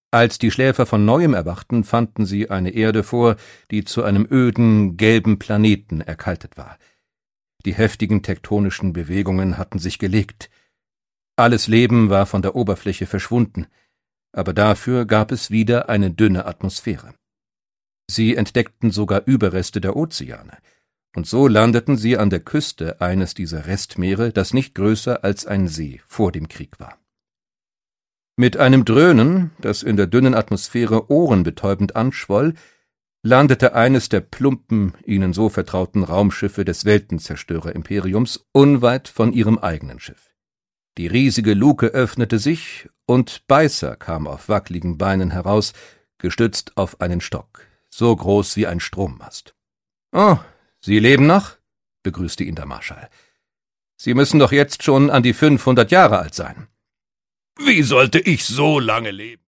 Als die Schläfer von Neuem erwachten, fanden sie eine Erde vor, die zu einem öden, gelben Planeten erkaltet war. Die heftigen tektonischen Bewegungen hatten sich gelegt. Alles Leben war von der Oberfläche verschwunden, aber dafür gab es wieder eine dünne Atmosphäre. Sie entdeckten sogar Überreste der Ozeane, und so landeten sie an der Küste eines dieser Restmeere, das nicht größer als ein See vor dem Krieg war. Mit einem Dröhnen, das in der dünnen Atmosphäre ohrenbetäubend anschwoll, landete eines der plumpen, ihnen so vertrauten Raumschiffe des Weltenzerstörer-Imperiums unweit von ihrem eigenen Schiff. Die riesige Luke öffnete sich, und Beißer kam auf wackligen Beinen heraus, gestützt auf einen Stock, so groß wie ein Strommast. »Oh, Sie leben noch?« begrüßte ihn der Marschall. »Sie müssen doch jetzt schon an die 500 Jahre alt sein.« »Wie sollte ich so lange leben?«